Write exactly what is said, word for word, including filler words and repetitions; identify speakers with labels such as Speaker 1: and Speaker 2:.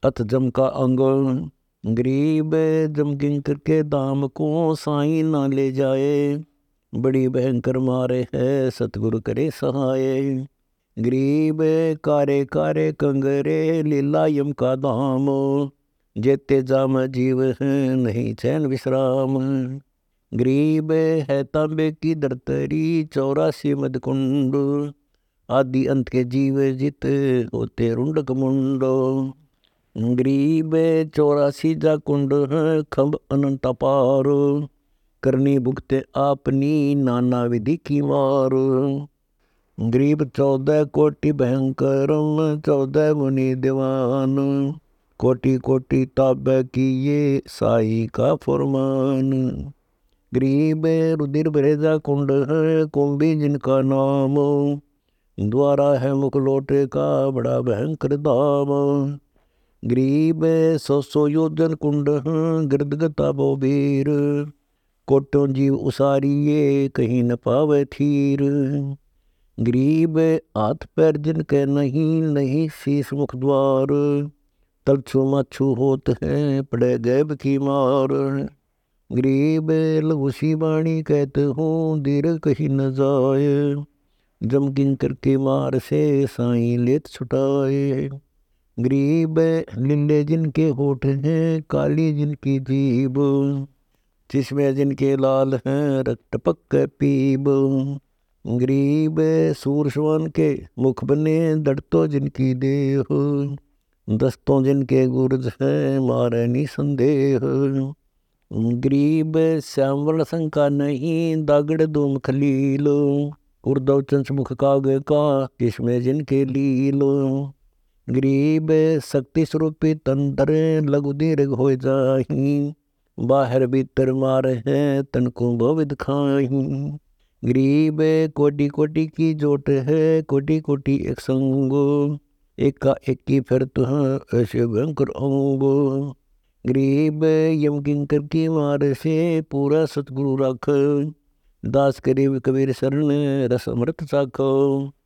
Speaker 1: अथ जम का अंग। गरीब जम किंकर के दाम को साई ना ले जाए, बड़ी भयंकर मारे है सतगुरु करे सहाय। गरीब कारे कारे कंगरे लीला यम का दाम, जेते जाम जीव है नहीं चैन विश्राम। गरीब है तांबे की दरतरी चौरासी मद कुंड, आदि अंत के जीव जित होते रुंडक मुंडो। गरीब चौरासी जा कुंड खंब अनंत अपार, करनी भुगते आपनी नाना विधि की मार। गरीब चौदह कोटि भयंकरम चौदह मुनि दीवान, कोटि कोटि ताबे की ये साई का फरमान। गरीब रुधिर भरेजा कुंड है कुंभी जिनका नाम, द्वारा है मुख लोटे का बड़ा भयंकर दाम। गरीब सौ सौ योजन कुंड गिरदगता बोबीर, कोटों जीव उसारिये कहीं न पावे थीर। गरीब हाथ पैर जिनके नहीं नहीं शीस मुख द्वार, तलछू माछू होत हैं पड़े गैब की मार। गरीब लघुसी बाणी कहते हूँ दीर्घ कहीं न जाए, जम किंकर के मार से साईं लेत छुटाए। गरीब लीले जिनके होठ हैं काली जिनकी जीभ, जिसमें जिनके लाल हैं रक्त टपक के पीब। गरीब सूरश्वान के मुख बने दड़तो जिनकी देह, दस्तों जिनके गुर्ज हैं मारे नि संदेह। गरीब श्यामवर्ण शंका नहीं दागड़ धूम खलील, उर्दव चंच मुख कागे का जिसमें जिनके लील। गरीब शक्ति स्वरूपी तंत्र लघु दीर्घ हो जाही, बाहर भीतर मार है तन को भविद खाही। गरीब कोटि कोटि की जोट है कोटि कोटि एक संगो, एक का एक की फिर तुह ऐसे भयंकर अंगो। गरीब यम किंकर की मार से पूरा सतगुरु रख, दास करीब कबीर शरण रस अमृत चाखो।